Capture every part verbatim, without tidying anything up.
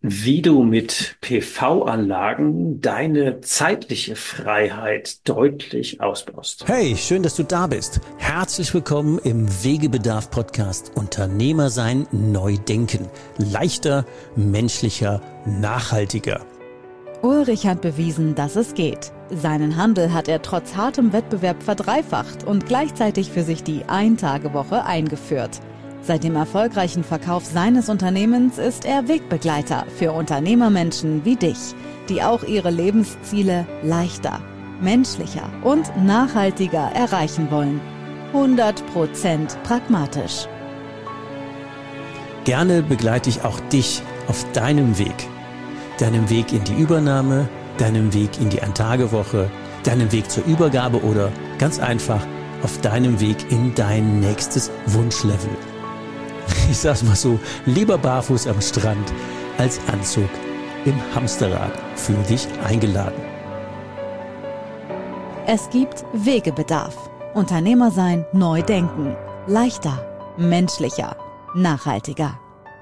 Wie du mit P V-Anlagen deine zeitliche Freiheit deutlich ausbaust. Hey, schön, dass du da bist. Herzlich willkommen im Wegebedarf-Podcast Unternehmer sein, neu denken. Leichter, menschlicher, nachhaltiger. Ulrich hat bewiesen, dass es geht. Seinen Handel hat er trotz hartem Wettbewerb verdreifacht und gleichzeitig für sich die Ein-Tage-Woche eingeführt. Seit dem erfolgreichen Verkauf seines Unternehmens ist er Wegbegleiter für Unternehmermenschen wie dich, die auch ihre Lebensziele leichter, menschlicher und nachhaltiger erreichen wollen. hundert Prozent pragmatisch. Gerne begleite ich auch dich auf deinem Weg. Deinem Weg in die Übernahme, deinem Weg in die Ein-Tage-Woche, deinem Weg zur Übergabe oder ganz einfach auf deinem Weg in dein nächstes Wunschlevel. Ich sag's mal so, lieber barfuß am Strand als Anzug im Hamsterrad. Fühl dich eingeladen. Es gibt Wegebedarf. Unternehmer sein, neu denken. Leichter, menschlicher, nachhaltiger.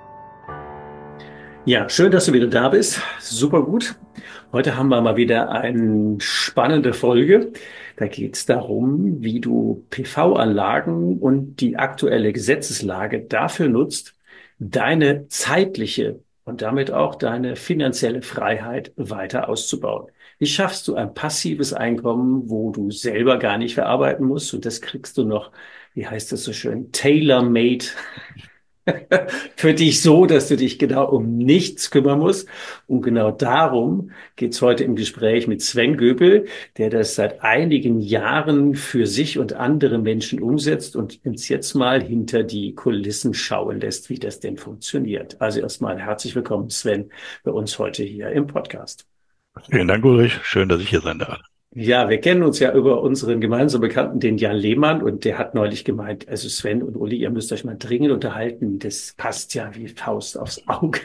Ja, schön, dass du wieder da bist. Super gut. Heute haben wir mal wieder eine spannende Folge. Da geht es darum, wie du P V-Anlagen und die aktuelle Gesetzeslage dafür nutzt, deine zeitliche und damit auch deine finanzielle Freiheit weiter auszubauen. Wie schaffst du ein passives Einkommen, wo du selber gar nicht verarbeiten musst, und das kriegst du noch, wie heißt das so schön, tailor-made für dich so, dass du dich genau um nichts kümmern musst. Und genau darum geht's heute im Gespräch mit Sven Göpel, der das seit einigen Jahren für sich und andere Menschen umsetzt und uns jetzt mal hinter die Kulissen schauen lässt, wie das denn funktioniert. Also erstmal herzlich willkommen, Sven, bei uns heute hier im Podcast. Vielen Dank, Ulrich. Schön, dass ich hier sein darf. Ja, wir kennen uns ja über unseren gemeinsamen Bekannten, den Jan Lehmann, und der hat neulich gemeint, also Sven und Uli, ihr müsst euch mal dringend unterhalten. Das passt ja wie Faust aufs Auge.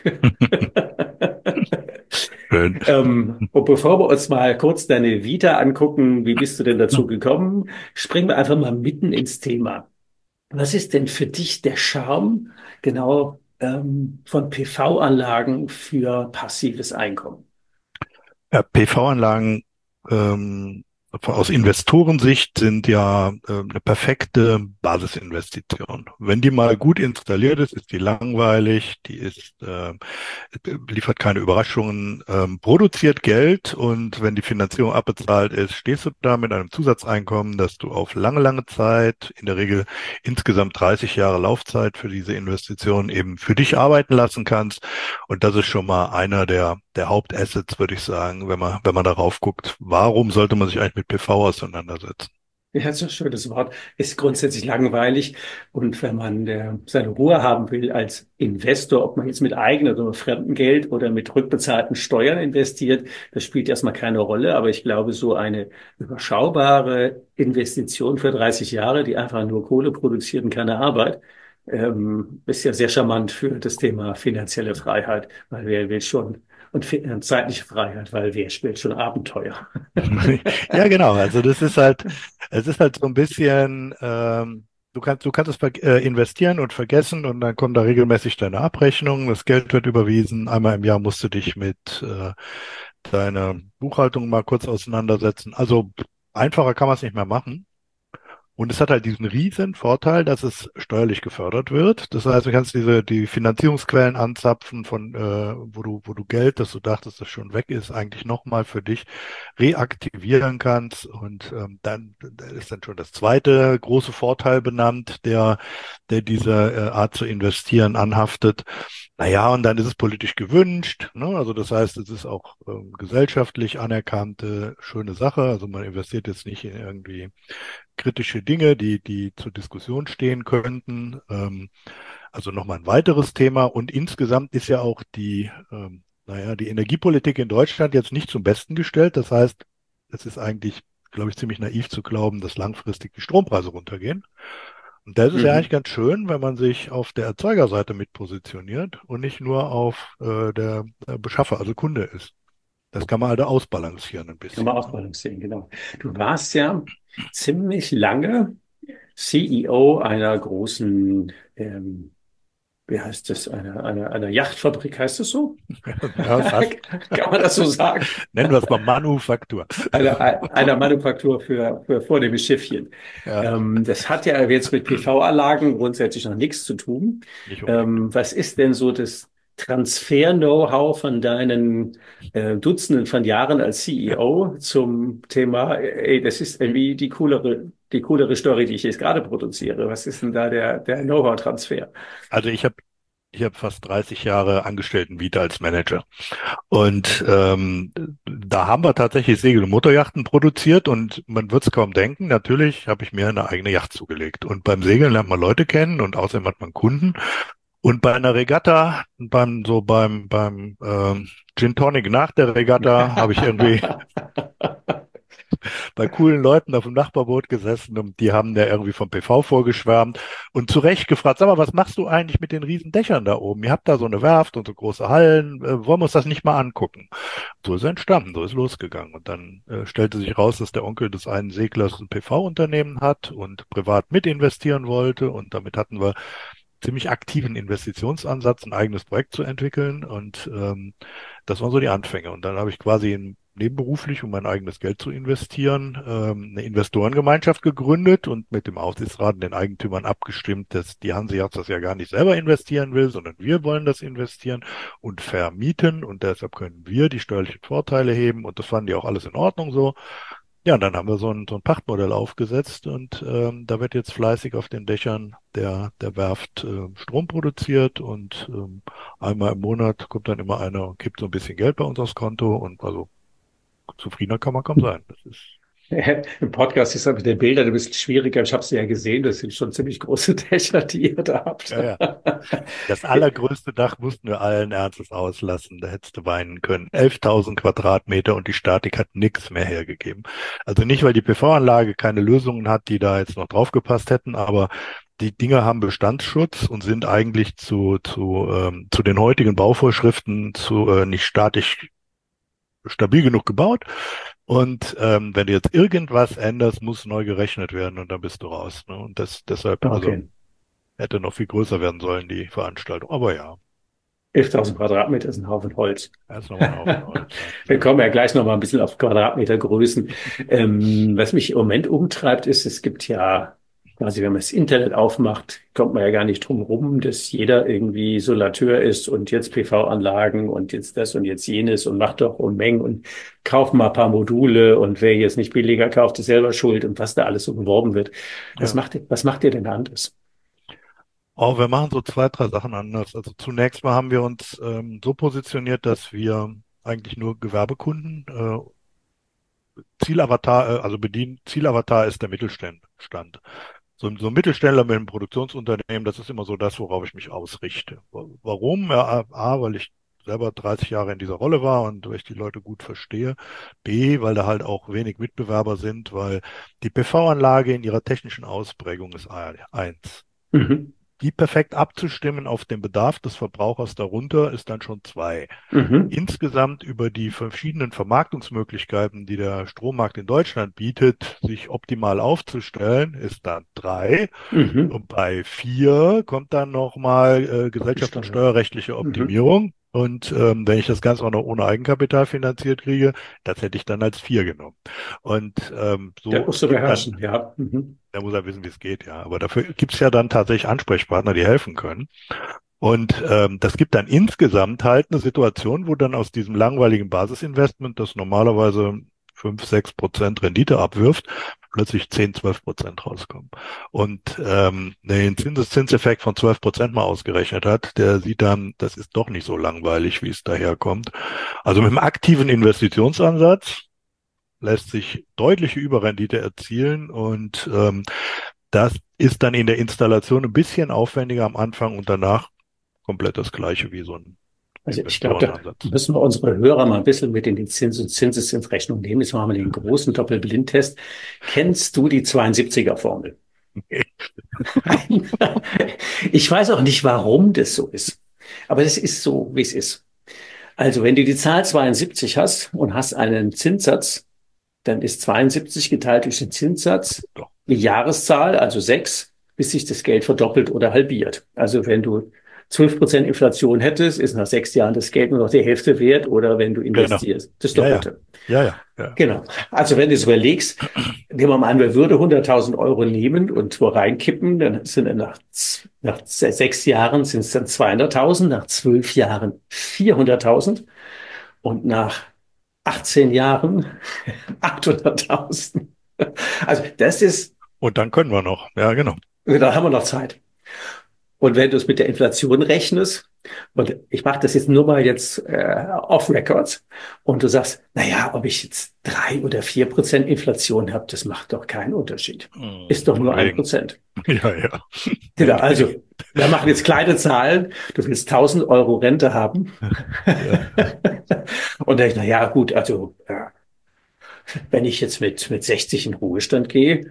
Schön. ähm, und bevor wir uns mal kurz deine Vita angucken, wie bist du denn dazu gekommen, springen wir einfach mal mitten ins Thema. Was ist denn für dich der Charme genau ähm, von P V-Anlagen für passives Einkommen? Ja, P V-Anlagen ähm, aus Investorensicht sind ja äh, eine perfekte Basisinvestition. Wenn die mal gut installiert ist, ist die langweilig, die ist äh, liefert keine Überraschungen, ähm, produziert Geld, und wenn die Finanzierung abbezahlt ist, stehst du da mit einem Zusatzeinkommen, dass du auf lange, lange Zeit, in der Regel insgesamt dreißig Jahre Laufzeit für diese Investition, eben für dich arbeiten lassen kannst. Und das ist schon mal einer der der Hauptassets, würde ich sagen, wenn man wenn man darauf guckt. Warum sollte man sich eigentlich mit P V auseinandersetzen? Ja, das ist ein schönes Wort. Ist grundsätzlich langweilig. Und wenn man äh, seine Ruhe haben will als Investor, ob man jetzt mit eigenem oder mit fremdem Geld oder mit rückbezahlten Steuern investiert, das spielt erstmal keine Rolle. Aber ich glaube, so eine überschaubare Investition für dreißig Jahre, die einfach nur Kohle produziert und keine Arbeit, ähm, ist ja sehr charmant für das Thema finanzielle Freiheit, weil wer will schon, und fi- äh, zeitliche Freiheit, weil wer spielt schon Abenteuer? Ja, genau. Also das ist halt, es ist halt so ein bisschen, ähm, du kannst, du kannst es ver- äh, investieren und vergessen, und dann kommt da regelmäßig deine Abrechnung. Das Geld wird überwiesen. Einmal im Jahr musst du dich mit äh, deiner Buchhaltung mal kurz auseinandersetzen. Also einfacher kann man es nicht mehr machen. Und es hat halt diesen riesen Vorteil, dass es steuerlich gefördert wird. Das heißt, du kannst diese die Finanzierungsquellen anzapfen, von äh, wo du wo du Geld, das du dachtest, das schon weg ist, eigentlich nochmal für dich reaktivieren kannst. Und ähm, dann da ist dann schon das zweite große Vorteil benannt, der der dieser äh, Art zu investieren anhaftet. Naja, und dann ist es politisch gewünscht, ne? Also das heißt, es ist auch ähm, gesellschaftlich anerkannte schöne Sache. Also man investiert jetzt nicht in irgendwie kritische Dinge, die, die zur Diskussion stehen könnten. Ähm, also nochmal ein weiteres Thema. Und insgesamt ist ja auch die, ähm, naja, die Energiepolitik in Deutschland jetzt nicht zum Besten gestellt. Das heißt, es ist eigentlich, glaube ich, ziemlich naiv zu glauben, dass langfristig die Strompreise runtergehen. Und das ist ja eigentlich Mhm. ganz schön, wenn man sich auf der Erzeugerseite mit positioniert und nicht nur auf äh, der äh, Beschaffer, also Kunde ist. Das kann man halt ausbalancieren ein Kann man bisschen. Ne? ausbalancieren, genau. Du warst ja ziemlich lange C E O einer großen ähm, wie heißt das, eine, eine, eine Yachtfabrik, heißt das so? Ja, fast. Kann man das so sagen? Nennen wir es mal Manufaktur. Einer, einer Manufaktur für, für vornehme Schiffchen. Ja, Ähm, das hat ja jetzt mit P V-Anlagen grundsätzlich noch nichts zu tun. nicht unbedingt. Ähm, was ist denn so das Transfer-Know-how von deinen äh, Dutzenden von Jahren als C E O zum Thema, ey, das ist irgendwie die coolere, die coolere Story, die ich jetzt gerade produziere. Was ist denn da der, der Know-how-Transfer? Also ich habe ich hab fast dreißig Jahre Angestellten-Vita als Manager. Und ähm, da haben wir tatsächlich Segel- und Motoryachten produziert und man wird es kaum denken. Natürlich habe ich mir eine eigene Yacht zugelegt. Und beim Segeln lernt man Leute kennen und außerdem hat man Kunden. Und bei einer Regatta, beim so beim beim ähm, Gin Tonic nach der Regatta habe ich irgendwie bei coolen Leuten auf dem Nachbarboot gesessen und die haben da irgendwie vom P V vorgeschwärmt und zu Recht gefragt, sag mal, was machst du eigentlich mit den riesen Dächern da oben? Ihr habt da so eine Werft und so große Hallen, äh, wollen wir uns das nicht mal angucken? So ist es entstanden, so ist losgegangen. Und dann äh, stellte sich raus, dass der Onkel des einen Seglers ein P V-Unternehmen hat und privat mitinvestieren wollte und damit hatten wir ziemlich aktiven Investitionsansatz, ein eigenes Projekt zu entwickeln und ähm, das waren so die Anfänge. Und dann habe ich quasi in, nebenberuflich, um mein eigenes Geld zu investieren, ähm, eine Investorengemeinschaft gegründet und mit dem Aufsichtsrat und den Eigentümern abgestimmt, dass die Hanseyacht das ja gar nicht selber investieren will, sondern wir wollen das investieren und vermieten und deshalb können wir die steuerlichen Vorteile heben und das fanden die auch alles in Ordnung so. Ja, und dann haben wir so ein, so ein Pachtmodell aufgesetzt und ähm, da wird jetzt fleißig auf den Dächern der, der Werft äh, Strom produziert und ähm, einmal im Monat kommt dann immer einer und kippt so ein bisschen Geld bei uns aufs Konto und also zufriedener kann man kaum sein. Das ist Im Podcast ist das mit den Bildern ein bisschen schwieriger. Ich habe sie ja gesehen. Das sind schon ziemlich große Dächer, die ihr da habt. ja, ja. Das allergrößte Dach mussten wir allen Ernstes auslassen. Da hättest du weinen können. elftausend Quadratmeter und die Statik hat nichts mehr hergegeben. Also nicht, weil die P V-Anlage keine Lösungen hat, die da jetzt noch draufgepasst hätten, aber die Dinger haben Bestandsschutz und sind eigentlich zu, zu, ähm, zu den heutigen Bauvorschriften zu äh, nicht statisch stabil genug gebaut. Und ähm, wenn du jetzt irgendwas änderst, muss neu gerechnet werden und dann bist du raus. Ne? Und das deshalb, also Okay. hätte noch viel größer werden sollen, die Veranstaltung. Aber ja, elftausend Quadratmeter ist ein Haufen Holz. erst nochmal ein Haufen Holz. Wir kommen ja gleich noch mal ein bisschen auf Quadratmetergrößen. Ähm, was mich im Moment umtreibt, ist, es gibt ja quasi, wenn man das Internet aufmacht, kommt man ja gar nicht drum rum, dass jeder irgendwie Solateur ist und jetzt P V-Anlagen und jetzt das und jetzt jenes und macht doch Unmengen und kauft mal ein paar Module und wer jetzt nicht billiger kauft, ist selber schuld und was da alles so beworben wird. Was Ja. macht ihr, was macht ihr denn da anders? Auch wir machen so zwei, drei Sachen anders. Also zunächst mal haben wir uns ähm, so positioniert, dass wir eigentlich nur Gewerbekunden, äh, Zielavatar, äh, also bedienen, Zielavatar ist der Mittelstand. Stand. So, so ein Mittelständler mit einem Produktionsunternehmen, das ist immer so das, worauf ich mich ausrichte. Warum? Ja, A, weil ich selber dreißig Jahre in dieser Rolle war und weil ich die Leute gut verstehe. B, weil da halt auch wenig Mitbewerber sind, weil die P V-Anlage in ihrer technischen Ausprägung ist eins. Mhm. Die perfekt abzustimmen auf den Bedarf des Verbrauchers darunter ist dann schon zwei. Mhm. Insgesamt über die verschiedenen Vermarktungsmöglichkeiten, die der Strommarkt in Deutschland bietet, sich optimal aufzustellen, ist dann drei. Mhm. Und bei vier kommt dann nochmal äh, gesellschafts- und Steuer. steuerrechtliche Mhm. Optimierung. Und ähm, wenn ich das Ganze auch noch ohne Eigenkapital finanziert kriege, das hätte ich dann als vier genommen. Und ähm, Der so musst du gibt dann, beherrschen, ja. Mhm. da muss er wissen, wie es geht, ja. Aber dafür gibt es ja dann tatsächlich Ansprechpartner, die helfen können. Und ähm, das gibt dann insgesamt halt eine Situation, wo dann aus diesem langweiligen Basisinvestment, das normalerweise fünf, sechs Prozent Rendite abwirft, plötzlich zehn, zwölf Prozent rauskommen. Und ähm, den Zinseszinseffekt von zwölf Prozent mal ausgerechnet hat, der sieht dann, das ist doch nicht so langweilig, wie es daherkommt. Also mit einem aktiven Investitionsansatz lässt sich deutliche Überrendite erzielen und ähm, das ist dann in der Installation ein bisschen aufwendiger am Anfang und danach komplett das Gleiche wie so ein Also ich glaube, da Investorenansatz. müssen wir unsere Hörer mal ein bisschen mit in die Zins- und Zinseszinsrechnung nehmen. Jetzt machen wir den großen Doppelblindtest. Kennst du die zweiundsiebziger-Formel? Ich weiß auch nicht, warum das so ist. Aber das ist so, wie es ist. Also wenn du die Zahl zweiundsiebzig hast und hast einen Zinssatz, dann ist zweiundsiebzig geteilt durch den Zinssatz die Jahreszahl, also sechs, bis sich das Geld verdoppelt oder halbiert. Also wenn du zwölf Prozent Inflation hättest, ist nach sechs Jahren das Geld nur noch die Hälfte wert oder wenn du Genau. investierst, das Ja, ja. Doppelte. Ja, ja, ja. Genau. Also wenn du es überlegst, nehmen wir mal an, wir würden hunderttausend Euro nehmen und wo reinkippen, dann sind dann nach, z- nach se- sechs Jahren sind es dann zweihunderttausend, nach zwölf Jahren vierhunderttausend und nach achtzehn Jahren achthunderttausend. Also das ist, Und dann können wir noch. Ja, genau. da haben wir noch Zeit. Und wenn du es mit der Inflation rechnest, und ich mache das jetzt nur mal jetzt äh, off Records, und du sagst, naja, ob ich jetzt drei oder vier Prozent Inflation habe, das macht doch keinen Unterschied. Hm, Ist doch von nur ein wegen. Prozent. Ja, ja. Genau, also wir machen jetzt kleine Zahlen. Du willst tausend Euro Rente haben. Ja. Und dann, naja, gut, also äh, wenn ich jetzt mit, mit sechzig in Ruhestand gehe,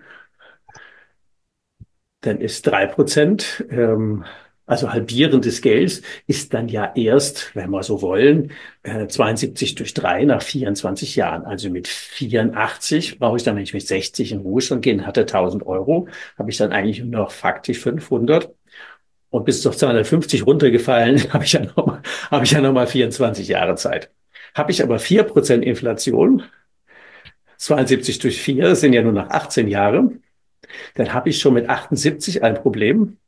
dann ist drei Prozent, ähm, also Halbieren des Gelds, ist dann ja erst, wenn wir so wollen, äh, zweiundsiebzig durch drei nach vierundzwanzig Jahren. Also mit vierundachtzig brauche ich dann, wenn ich mit sechzig in Ruhestand gehe, hatte tausend Euro, habe ich dann eigentlich nur noch faktisch fünfhundert. Und bis auf zweihundertfünfzig runtergefallen, habe ich ja noch mal, habe ich ja noch mal vierundzwanzig Jahre Zeit. Habe ich aber vier Prozent Inflation, zweiundsiebzig durch vier sind ja nur noch achtzehn Jahre, dann habe ich schon mit achtundsiebzig ein Problem.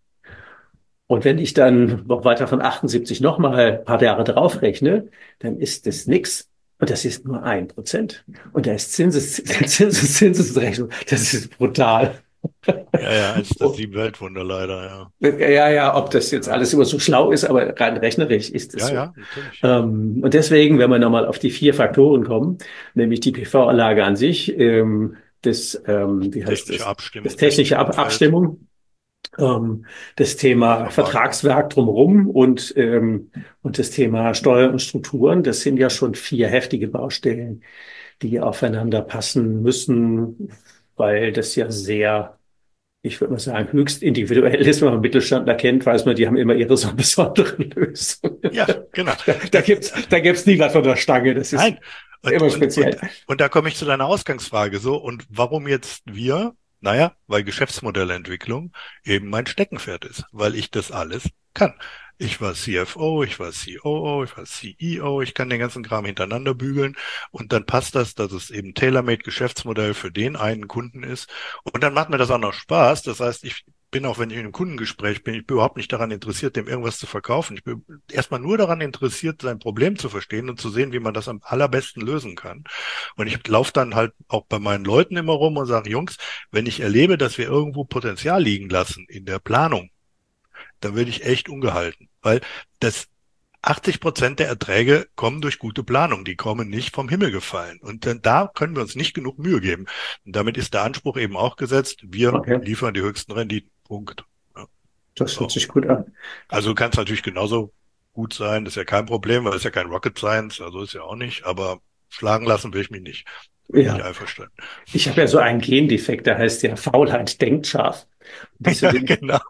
Und wenn ich dann noch weiter von achtundsiebzig nochmal ein paar Jahre draufrechne, dann ist das nix. Und das ist nur ein Prozent. Und da ist Zinses, Zinses, Zinsesrechnung. Das ist brutal. Ja, ja, eins der sieben Weltwunder leider, ja. Ja, ja, ob das jetzt alles immer so schlau ist, aber rein rechnerisch ist es Ja, so. ja, natürlich. Ähm, und deswegen, wenn wir nochmal auf die vier Faktoren kommen, nämlich die P V-Anlage an sich, ähm, das, ähm, wie heißt Technische das, Abstimmung, das technische Ab Umfeld, Abstimmung, ähm, das Thema Verwaltung. Vertragswerk drumherum und, ähm, und das Thema Steuern und Strukturen, das sind ja schon vier heftige Baustellen, die aufeinander passen müssen, weil das ja sehr, ich würde mal sagen, höchst individuell ist. Wenn man Mittelständler kennt, weiß man, die haben immer ihre so besonderen Lösungen. Ja, genau. Da, da gibt's, da gibt's nie was von der Stange. Das ist Nein. Und, immer und, speziell. und, und da komme ich zu deiner Ausgangsfrage so. Und warum jetzt wir? Naja, weil Geschäftsmodellentwicklung eben mein Steckenpferd ist, weil ich das alles kann. Ich war C F O, ich war C O O, ich war C E O, ich kann den ganzen Kram hintereinander bügeln und dann passt das, dass es eben tailor-made Geschäftsmodell für den einen Kunden ist. Und dann macht mir das auch noch Spaß. Das heißt, ich bin auch, wenn ich in einem Kundengespräch bin, ich bin überhaupt nicht daran interessiert, dem irgendwas zu verkaufen. Ich bin erstmal nur daran interessiert, sein Problem zu verstehen und zu sehen, wie man das am allerbesten lösen kann. Und ich laufe dann halt auch bei meinen Leuten immer rum und sage, Jungs, wenn ich erlebe, dass wir irgendwo Potenzial liegen lassen in der Planung, dann werde ich echt ungehalten, weil das achtzig Prozent der Erträge kommen durch gute Planung, die kommen nicht vom Himmel gefallen. Und dann, da können wir uns nicht genug Mühe geben. Und damit ist der Anspruch eben auch gesetzt, wir Okay. liefern die höchsten Renditen. Punkt. Ja. Das hört So. sich gut an. Also kann es natürlich genauso gut sein, das ist ja kein Problem, weil es ist ja kein Rocket Science, also ist ja auch nicht, aber schlagen lassen will ich mich nicht. Bin Ja. ich einverstanden. Ich habe ja so einen Gendefekt, der heißt ja Faulheit denkt scharf. Ja, genau.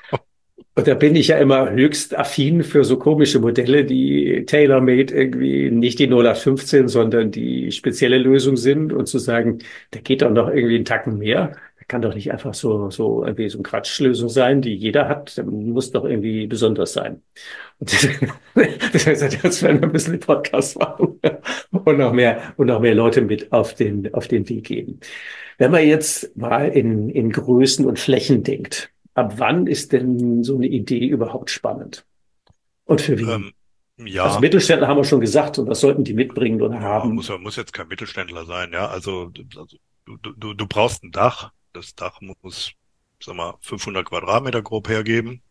Und da bin ich ja immer höchst affin für so komische Modelle, die tailor-made irgendwie nicht die null acht fünfzehn, sondern die spezielle Lösung sind und zu sagen, da geht doch noch irgendwie einen Tacken mehr. Da kann doch nicht einfach so, so irgendwie so eine Quatschlösung sein, die jeder hat. Da muss doch irgendwie besonders sein. Und das heißt, jetzt werden wir ein bisschen den Podcast machen und noch mehr, und noch mehr Leute mit auf den, auf den Weg geben. Wenn man jetzt mal in, in Größen und Flächen denkt, ab wann ist denn so eine Idee überhaupt spannend? Und für wen? Ähm, ja. Also Mittelständler haben wir schon gesagt, und was sollten die mitbringen oder Ja, haben? muss, muss jetzt kein Mittelständler sein, ja. Also, also du, du, du brauchst ein Dach. Das Dach muss, sag mal, fünfhundert Quadratmeter grob hergeben.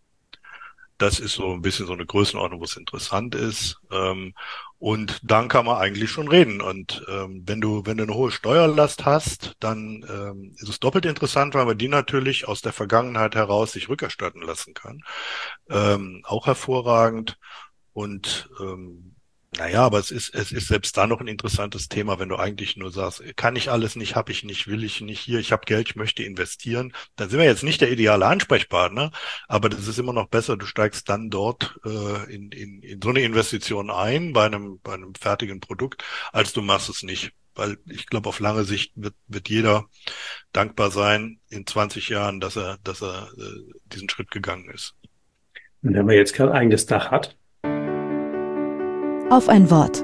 Das ist so ein bisschen so eine Größenordnung, wo es interessant ist. Ähm, und dann kann man eigentlich schon reden. Und ähm, wenn du, wenn du eine hohe Steuerlast hast, dann ähm, ist es doppelt interessant, weil man die natürlich aus der Vergangenheit heraus sich rückerstatten lassen kann. Ähm, auch hervorragend. Und ähm, naja, aber es ist, es ist selbst da noch ein interessantes Thema, wenn du eigentlich nur sagst, kann ich alles nicht, habe ich nicht, will ich nicht, hier, ich habe Geld, ich möchte investieren. Dann sind wir jetzt nicht der ideale Ansprechpartner, aber das ist immer noch besser, du steigst dann dort äh, in, in, in so eine Investition ein, bei einem, bei einem fertigen Produkt, als du machst es nicht. Weil ich glaube, auf lange Sicht wird, wird jeder dankbar sein in zwanzig Jahren, dass er, dass er äh, diesen Schritt gegangen ist. Und wenn man jetzt kein eigenes Dach hat, Auf ein Wort.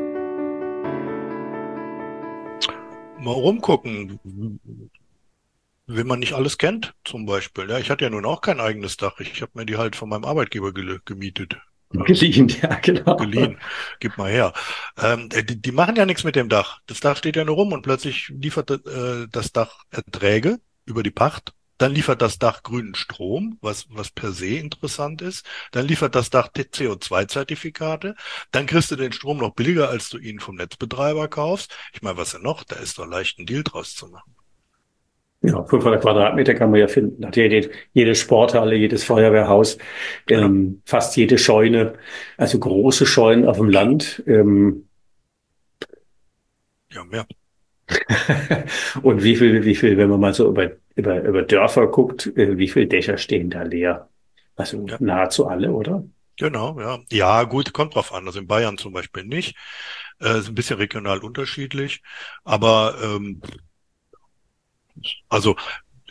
Mal rumgucken, wenn man nicht alles kennt, zum Beispiel. Ja, ich hatte ja nun auch kein eigenes Dach. Ich habe mir die halt von meinem Arbeitgeber gel- gemietet. Ähm, geliehen, ja, genau. geliehen. Gib mal her. Ähm, die, die machen ja nichts mit dem Dach. Das Dach steht ja nur rum und plötzlich liefert äh, das Dach Erträge über die Pacht. Dann liefert das Dach grünen Strom, was, was per se interessant ist. Dann liefert das Dach C O zwei Zertifikate. Dann kriegst du den Strom noch billiger, als du ihn vom Netzbetreiber kaufst. Ich meine, was denn noch? Da ist doch leicht ein Deal draus zu machen. Ja, fünfhundert Quadratmeter kann man ja finden. Hat jede, jede Sporthalle, jedes Feuerwehrhaus, Genau. ähm, fast jede Scheune, also große Scheunen auf dem Land. Ähm, Ja, mehr. und wie viel, wie viel, wenn man mal so über, über, über Dörfer guckt, äh, wie viel Dächer stehen da leer? Also Ja, nahezu alle, oder? genau, ja. Ja, gut, kommt drauf an. Also in Bayern zum Beispiel nicht. Äh, ist ein bisschen regional unterschiedlich. Aber ähm, also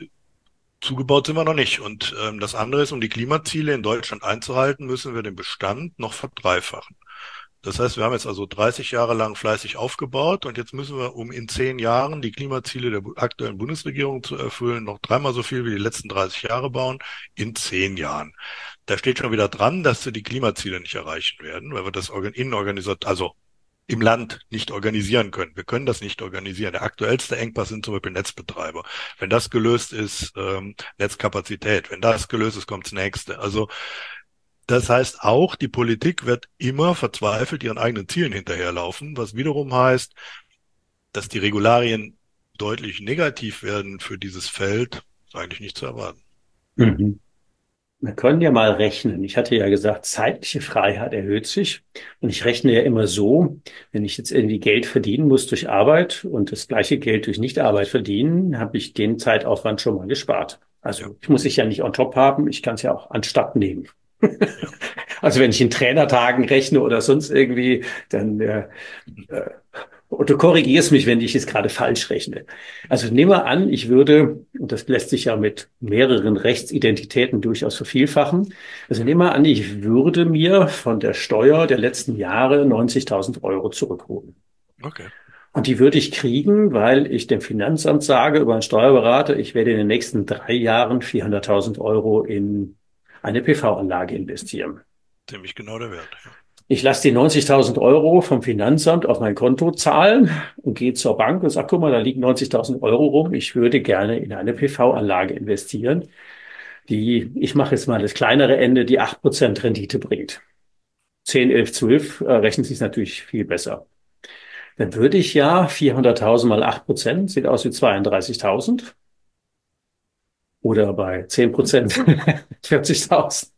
zugebaut sind wir noch nicht. Und ähm, das andere ist, um die Klimaziele in Deutschland einzuhalten, müssen wir den Bestand noch verdreifachen. Das heißt, wir haben jetzt also dreißig Jahre lang fleißig aufgebaut und jetzt müssen wir, um in zehn Jahren die Klimaziele der bu- aktuellen Bundesregierung zu erfüllen, noch dreimal so viel wie die letzten dreißig Jahre bauen, in zehn Jahren. Da steht schon wieder dran, dass wir die Klimaziele nicht erreichen werden, weil wir das organ innenorganisiert, also im Land nicht organisieren können. Wir können das nicht organisieren. Der aktuellste Engpass sind zum Beispiel Netzbetreiber. Wenn das gelöst ist, ähm, Netzkapazität. Wenn das gelöst ist, kommt das nächste. Also das heißt auch, die Politik wird immer verzweifelt ihren eigenen Zielen hinterherlaufen, was wiederum heißt, dass die Regularien deutlich negativ werden für dieses Feld, ist eigentlich nicht zu erwarten. Mhm. Wir können ja mal rechnen. Ich hatte ja gesagt, zeitliche Freiheit erhöht sich. Und ich rechne ja immer so, wenn ich jetzt irgendwie Geld verdienen muss durch Arbeit und das gleiche Geld durch Nichtarbeit verdienen, habe ich den Zeitaufwand schon mal gespart. Ja, Also ich muss es ja nicht on top haben, ich kann es ja auch anstatt nehmen. ja. Also wenn ich in Trainertagen rechne oder sonst irgendwie, dann äh, äh, und du korrigierst mich, wenn ich es gerade falsch rechne. Also nehmen wir an, ich würde, und das lässt sich ja mit mehreren Rechtsidentitäten durchaus vervielfachen, also nehmen wir an, ich würde mir von der Steuer der letzten Jahre neunzigtausend Euro zurückholen. Okay. Und die würde ich kriegen, weil ich dem Finanzamt sage über einen Steuerberater, ich werde in den nächsten drei Jahren vierhunderttausend Euro in eine P V-Anlage investieren. Ziemlich genau der Wert. Ja. Ich lasse die neunzigtausend Euro vom Finanzamt auf mein Konto zahlen und gehe zur Bank und sage, guck mal, da liegen neunzigtausend Euro rum. Ich würde gerne in eine P V-Anlage investieren, die, ich mache jetzt mal das kleinere Ende, die acht Prozent Rendite bringt. Zehn, elf, zwölf äh, rechnen sich natürlich viel besser. Dann würde ich ja vierhunderttausend mal acht Prozent, sieht aus wie zweiunddreißigtausend. Oder bei zehn Prozent vierzigtausend.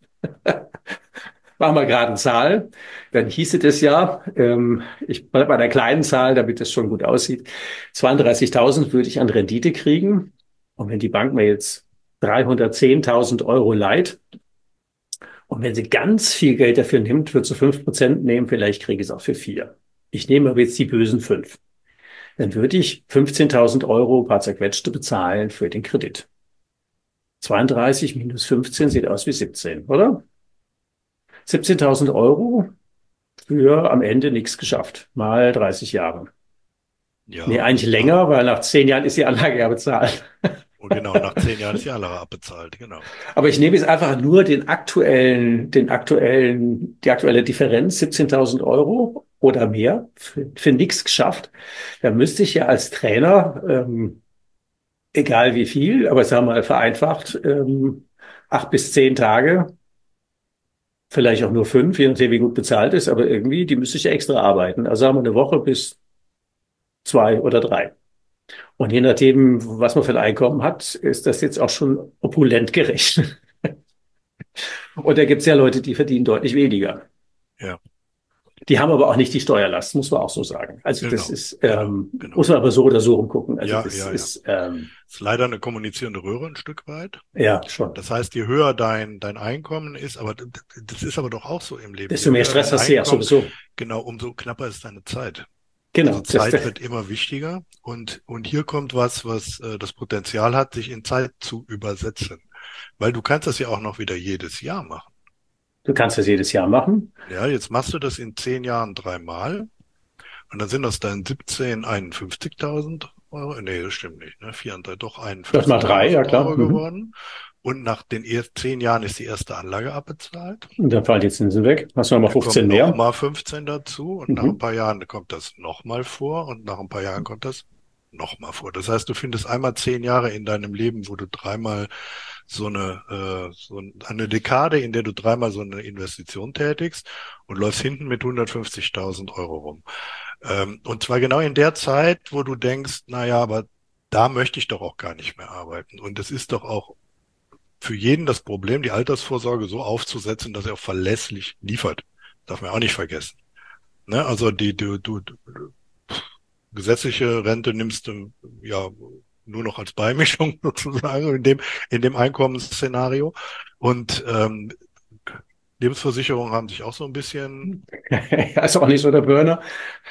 Machen wir gerade eine Zahl, dann hieße das ja, ähm, ich bleibe bei einer kleinen Zahl, damit es schon gut aussieht, zweiunddreißigtausend würde ich an Rendite kriegen. Und wenn die Bank mir jetzt dreihundertzehntausend Euro leiht und wenn sie ganz viel Geld dafür nimmt, wird sie fünf Prozent nehmen, vielleicht kriege ich es auch für vier. Ich nehme aber jetzt die bösen fünf. Dann würde ich fünfzehntausend Euro paar zerquetschte bezahlen für den Kredit. zweiunddreißig minus fünfzehn sieht aus wie siebzehn, oder? siebzehntausend Euro für am Ende nichts geschafft. Mal dreißig Jahre. Nee, Ja, eigentlich ja. länger, weil nach zehn Jahren ist die Anlage ja bezahlt. Und genau, nach zehn Jahren ist die Anlage abbezahlt, genau. Aber ich nehme jetzt einfach nur den aktuellen, den aktuellen, die aktuelle Differenz, siebzehntausend Euro oder mehr, für, für nichts geschafft. Da müsste ich ja als Trainer, ähm, egal wie viel, aber sagen wir mal vereinfacht, ähm, acht bis zehn Tage, vielleicht auch nur fünf, je nachdem, wie gut bezahlt ist, aber irgendwie, die müsste ich ja extra arbeiten. Also sagen wir eine Woche bis zwei oder drei. Und je nachdem, was man für ein Einkommen hat, ist das jetzt auch schon opulent gerechnet. Und da gibt es ja Leute, die verdienen deutlich weniger. Ja, Die haben aber auch nicht die Steuerlast, muss man auch so sagen. Also das genau, ist, genau, ähm, genau. muss man aber so oder so rumgucken. Also Ja, das ja, ja. ist, ähm, Ist leider eine kommunizierende Röhre ein Stück weit. ja, schon. Das heißt, je höher dein, dein Einkommen ist, aber d- d- das ist aber doch auch so im Leben. Je Desto mehr höher Stress dein hast du ja Einkommen, sowieso. genau, umso knapper ist deine Zeit. Also Genau. Das, Zeit wird immer wichtiger und, und hier kommt was, was äh, das Potenzial hat, sich in Zeit zu übersetzen. Weil du kannst das ja auch noch wieder jedes Jahr machen. Du kannst das jedes Jahr machen. Ja, jetzt machst du das in zehn Jahren dreimal und dann sind das dann siebzehn, einundfünfzigtausend Euro. Nee, das stimmt nicht, ne? vier und drei, doch Das mal drei, ja einundfünfzigtausend klar. Euro Mhm. geworden. Und nach den ersten zehn Jahren ist die erste Anlage abbezahlt. Und dann fallen die Zinsen weg. Hast du nochmal Dann kommen fünfzehn mehr. nochmal fünfzehn dazu und nach ein Mhm. paar Jahren kommt das nochmal vor und nach ein paar Jahren kommt das nochmal vor. Das heißt, du findest einmal zehn Jahre in deinem Leben, wo du dreimal so eine, äh, so eine Dekade, in der du dreimal so eine Investition tätigst und läufst hinten mit hundertfünfzigtausend Euro rum. Ähm, und zwar genau in der Zeit, wo du denkst, na ja, aber da möchte ich doch auch gar nicht mehr arbeiten. Und es ist doch auch für jeden das Problem, die Altersvorsorge so aufzusetzen, dass er auch verlässlich liefert. Darf man auch nicht vergessen. Ne? Also die, du, du, du, gesetzliche Rente nimmst du ja nur noch als Beimischung sozusagen in dem, in dem Einkommensszenario. Und ähm, Lebensversicherungen haben sich auch so ein bisschen, Ist auch nicht so der Burner.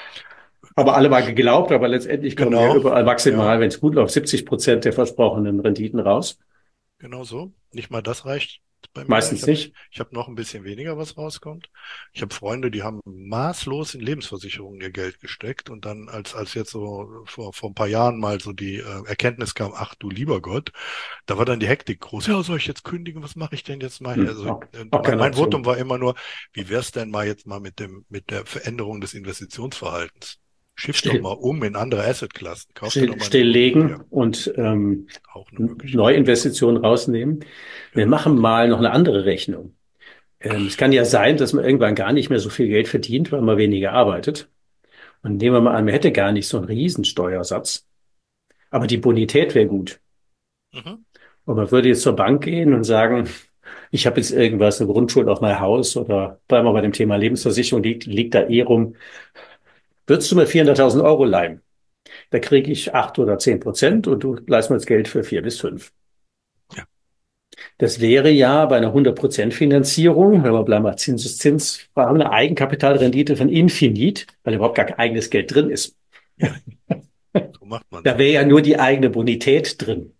Aber alle mal geglaubt, aber letztendlich kommen ja genau, überall ja, maximal, wenn es gut läuft, siebzig Prozent der versprochenen Renditen raus. genau so. Nicht mal das reicht bei mir. Ich Meistens habe nicht. ich hab noch ein bisschen weniger, was rauskommt. Ich habe Freunde, die haben maßlos in Lebensversicherungen ihr Geld gesteckt und dann, als als jetzt so vor vor ein paar Jahren mal so die äh, Erkenntnis kam, ach du lieber Gott, da war dann die Hektik groß. Ja, soll ich jetzt kündigen? Was mache ich denn jetzt mal? Hm, Also auch, äh, auch mein, keine mein Votum Option. war immer nur, wie wär's denn mal jetzt mal mit dem mit der Veränderung des Investitionsverhaltens? Shift doch Still, mal um in andere Assetklassen. Kauf dir doch still, mal eine stilllegen Immobilie. und ähm, Auch eine Möglichkeit. Neuinvestitionen rausnehmen. Wir Genau. machen mal noch eine andere Rechnung. Ähm, es kann ja sein, dass man irgendwann gar nicht mehr so viel Geld verdient, weil man weniger arbeitet. Und nehmen wir mal an, man hätte gar nicht so einen Riesensteuersatz, aber die Bonität wäre gut. Mhm. Und man würde jetzt zur Bank gehen und sagen, ich habe jetzt irgendwas, eine Grundschuld auf mein Haus oder bleiben wir bei dem Thema Lebensversicherung, liegt, liegt da eh rum. Würdest du mir vierhunderttausend Euro leihen? Da kriege ich acht oder zehn Prozent und du leist mir das Geld für vier bis fünf. Ja. Das wäre ja bei einer hundert Prozent Finanzierung, wenn wir bleiben bei Zinseszins, eine Eigenkapitalrendite von Infinit, weil überhaupt gar kein eigenes Geld drin ist. Ja, so macht man's. Da wäre ja nur die eigene Bonität drin.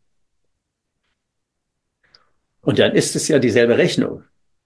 Und dann ist es ja dieselbe Rechnung.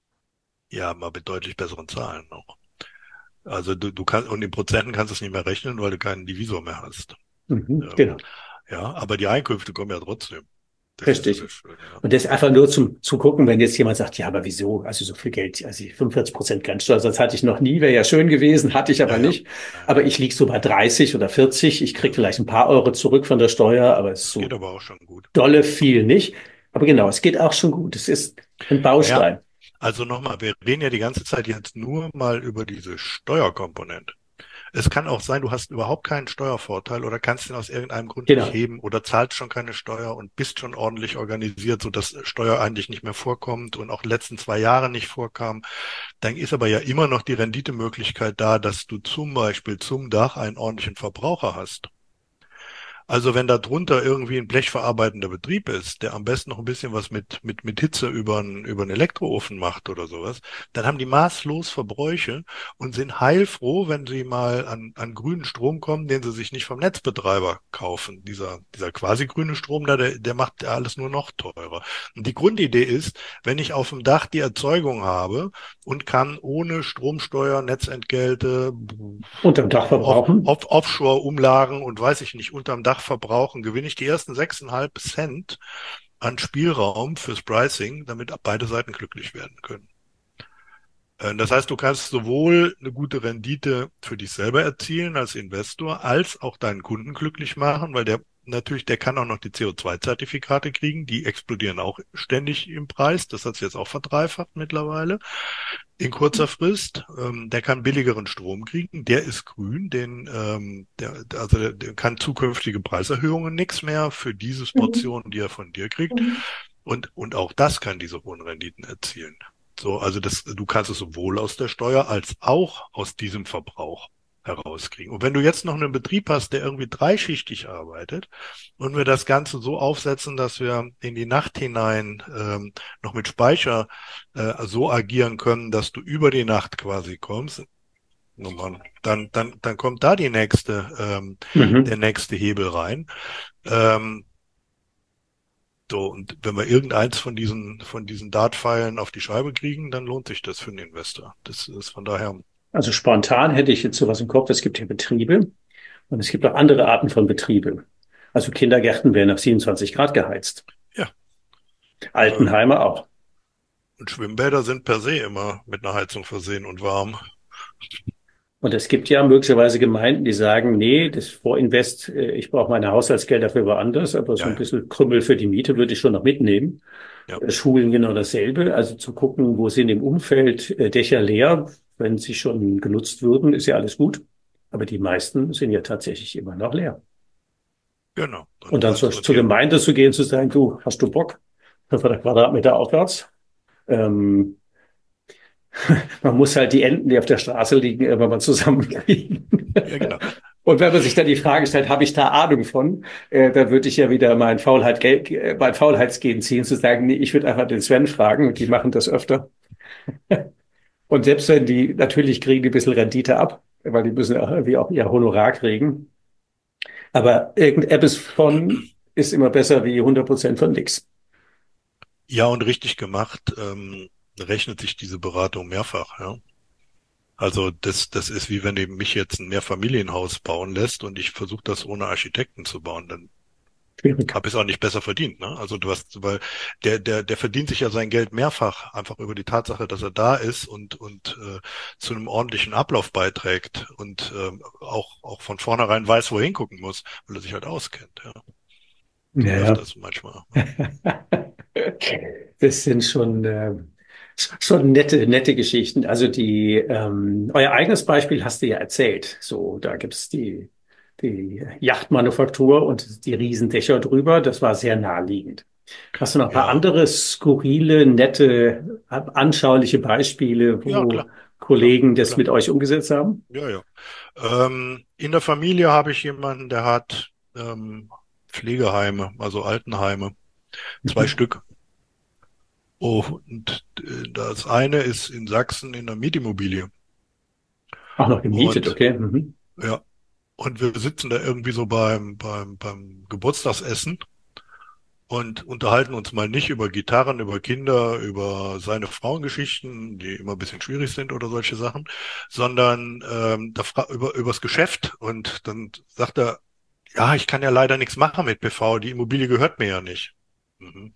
Ja, mal mit deutlich besseren Zahlen noch. Also du, du kannst, und in Prozenten kannst du es nicht mehr rechnen, weil du keinen Divisor mehr hast. Mhm, Ähm, genau. ja, aber die Einkünfte kommen ja trotzdem. Das ist ja Richtig. das Schöne, ja. Und das einfach nur zum zu gucken, wenn jetzt jemand sagt, ja, aber wieso? Also so viel Geld, also fünfundvierzig Prozent Grenzsteuersatz hatte ich noch nie, wäre ja schön gewesen, hatte ich Ja, aber ja. nicht. Ja, Aber ich liege so bei dreißig oder vierzig. Ich kriege ja. vielleicht ein paar Euro zurück von der Steuer, aber es ist Das geht so aber auch schon gut. dolle viel nicht. Aber genau, es geht auch schon gut. Es ist ein Naja, Baustein. also nochmal, wir reden ja die ganze Zeit jetzt nur mal über diese Steuerkomponente. Es kann auch sein, du hast überhaupt keinen Steuervorteil oder kannst ihn aus irgendeinem Grund nicht Genau. heben oder zahlst schon keine Steuer und bist schon ordentlich organisiert, sodass Steuer eigentlich nicht mehr vorkommt und auch die letzten zwei Jahre nicht vorkam. Dann ist aber ja immer noch die Renditemöglichkeit da, dass du zum Beispiel zum Dach einen ordentlichen Verbraucher hast. Also wenn da drunter irgendwie ein blechverarbeitender Betrieb ist, der am besten noch ein bisschen was mit, mit, mit Hitze über einen, über einen Elektroofen macht oder sowas, dann haben die maßlos Verbräuche und sind heilfroh, wenn sie mal an, an grünen Strom kommen, den sie sich nicht vom Netzbetreiber kaufen. Dieser, dieser quasi grüne Strom da, der, der macht alles nur noch teurer. Und die Grundidee ist, wenn ich auf dem Dach die Erzeugung habe und kann ohne Stromsteuer, Netzentgelte, Unterm Dach off, verbrauchen. off, Offshore-Umlagen und weiß ich nicht, unterm Dach verbrauchen, gewinne ich die ersten sechs Komma fünf Cent an Spielraum fürs Pricing, damit beide Seiten glücklich werden können. Äh, Das heißt, du kannst sowohl eine gute Rendite für dich selber erzielen als Investor, als auch deinen Kunden glücklich machen, weil der natürlich, der kann auch noch die C O zwei Zertifikate kriegen, die explodieren auch ständig im Preis. Das hat sich jetzt auch verdreifacht mittlerweile in kurzer Frist. Ähm, der kann billigeren Strom kriegen, der ist grün, den, ähm, der, also der, der kann zukünftige Preiserhöhungen nix mehr für diese Portion, die er von dir kriegt. Und, und auch das kann diese hohen Renditen erzielen. So, also das, du kannst es sowohl aus der Steuer als auch aus diesem Verbrauch herauskriegen. Und wenn du jetzt noch einen Betrieb hast, der irgendwie dreischichtig arbeitet und wir das Ganze so aufsetzen, dass wir in die Nacht hinein ähm, noch mit Speicher äh, so agieren können, dass du über die Nacht quasi kommst, Nummern, dann, dann, dann kommt da die nächste, ähm, der Mhm. nächste Hebel rein. Ähm, So, und wenn wir irgendeins von diesen, von diesen Dartpfeilen auf die Scheibe kriegen, dann lohnt sich das für den Investor. Das ist von daher, Also spontan hätte ich jetzt sowas im Kopf. Es gibt hier Betriebe und es gibt auch andere Arten von Betriebe. Also Kindergärten werden auf siebenundzwanzig Grad geheizt. ja, äh, Altenheime auch. und Schwimmbäder sind per se immer mit einer Heizung versehen und warm. Und es gibt ja möglicherweise Gemeinden, die sagen, nee, das Vorinvest, äh, ich brauche meine Haushaltsgelder für woanders, aber so Ja, ein ja, bisschen Krümmel für die Miete würde ich schon noch mitnehmen. ja, Äh, Schulen genau dasselbe. Also zu gucken, wo sind im Umfeld äh, Dächer leer. Wenn sie schon genutzt würden, ist ja alles gut. Aber die meisten sind ja tatsächlich immer noch leer. genau. Und Und dann das, zur, und zur hier, Gemeinde zu gehen, zu sagen, du, hast du Bock? fünfhundert Quadratmeter aufwärts. Ähm, Man muss halt die Enten, die auf der Straße liegen, irgendwann mal zusammenkriegen. ja, genau. Und wenn man sich dann die Frage stellt, habe ich da Ahnung von, äh, dann würde ich ja wieder mein Faulheit, äh, mein Faulheitsgehen ziehen, zu sagen, nee, ich würde einfach den Sven fragen und die machen das öfter. Und selbst wenn die, natürlich kriegen die ein bisschen Rendite ab, weil die müssen auch irgendwie auch ihr Honorar kriegen. Aber irgendetwas von ist immer besser wie hundert Prozent von nix. Ja, und richtig gemacht, ähm, rechnet sich diese Beratung mehrfach, ja. Also das, das ist wie wenn du mich jetzt ein Mehrfamilienhaus bauen lässt und ich versuche das ohne Architekten zu bauen, dann Schwierig. habe ich es auch nicht besser verdient, ne? Also du hast, weil der, der, der verdient sich ja sein Geld mehrfach einfach über die Tatsache, dass er da ist und und äh, zu einem ordentlichen Ablauf beiträgt und ähm, auch auch von vornherein weiß, wo er hingucken muss, weil er sich halt auskennt, ja. So Ja, läuft ja. das manchmal. Ne? Das sind schon, äh, schon nette, nette Geschichten. Also die, ähm, euer eigenes Beispiel hast du ja erzählt. So, da gibt's die, die Yachtmanufaktur und die Riesendächer drüber. Das war sehr naheliegend. Hast du noch ein paar Ja, andere skurrile, nette, anschauliche Beispiele, ja, wo klar, klar, Kollegen das klar. mit euch umgesetzt haben? Ja, ja. Ähm, in der Familie habe ich jemanden, der hat ähm, Pflegeheime, also Altenheime, zwei Mhm. Stück. Oh, und äh, das eine ist in Sachsen in einer Mietimmobilie. Auch noch gemietet, Und okay. Mhm. ja, und wir sitzen da irgendwie so beim, beim, beim Geburtstagsessen und unterhalten uns mal nicht über Gitarren, über Kinder, über seine Frauengeschichten, die immer ein bisschen schwierig sind oder solche Sachen, sondern ähm, da fra über übers Geschäft. Und dann sagt er, ja, ich kann ja leider nichts machen mit P V, die Immobilie gehört mir ja nicht. Mhm.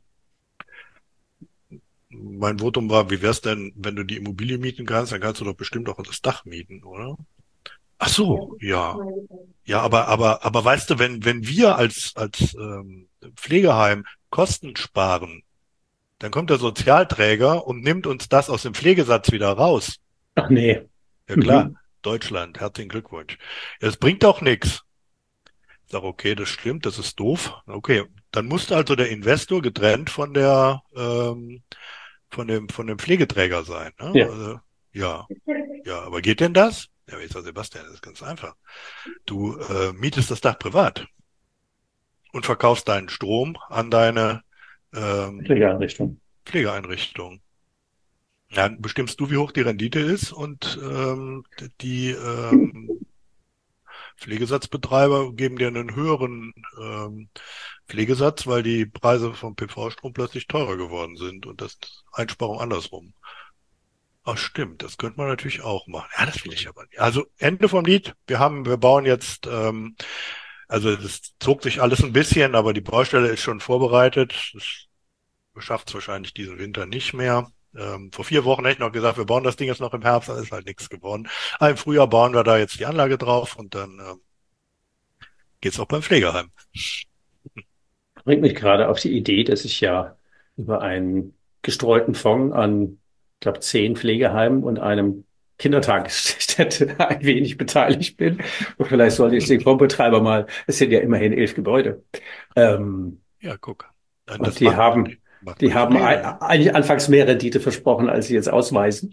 Mein Votum war, wie wär's denn, wenn du die Immobilie mieten kannst, dann kannst du doch bestimmt auch das Dach mieten, oder? Ach so, ja. Ja, aber, aber, aber weißt du, wenn, wenn wir als, als ähm, Pflegeheim Kosten sparen, dann kommt der Sozialträger und nimmt uns das aus dem Pflegesatz wieder raus. Ach nee. Ja klar, Mhm. Deutschland, herzlichen Glückwunsch. Ja, das bringt auch nichts. Ich sage, okay, das stimmt, das ist doof. Okay, dann musste also der Investor getrennt von der ähm, von dem von dem Pflegeträger sein. Ne? Ja. Also, ja, ja, aber geht denn das? Ja, ich sage, Sebastian, das ist ganz einfach. Du äh, mietest das Dach privat und verkaufst deinen Strom an deine ähm, Pflegeeinrichtung. Pflegeeinrichtung. Ja, dann bestimmst du, wie hoch die Rendite ist und ähm, die ähm, Pflegesatzbetreiber geben dir einen höheren ähm, Pflegesatz, weil die Preise vom P V-Strom plötzlich teurer geworden sind und das Einsparung andersrum. Ach stimmt, das könnte man natürlich auch machen. Ja, das will ich aber nicht. Also Ende vom Lied. Wir haben, wir bauen jetzt, ähm, also das zog sich alles ein bisschen, aber die Baustelle ist schon vorbereitet. Das schafft es wahrscheinlich diesen Winter nicht mehr. Ähm, vor vier Wochen hätte ich noch gesagt, wir bauen das Ding jetzt noch im Herbst, da ist halt nichts geworden. Aber im Frühjahr bauen wir da jetzt die Anlage drauf und dann ähm, geht's auch beim Pflegeheim. Bringt mich gerade auf die Idee, dass ich ja über einen gestreuten Fonds an, ich glaube, zehn Pflegeheimen und einem Kindertagesstätte ein wenig beteiligt bin. Und vielleicht sollte ich den Fondsbetreiber mal, es sind ja immerhin elf Gebäude, ähm, Ja, guck. Dann und das die macht man, haben, macht die man in haben Regeln, ein- ne? eigentlich anfangs mehr Rendite versprochen, als sie jetzt ausweisen,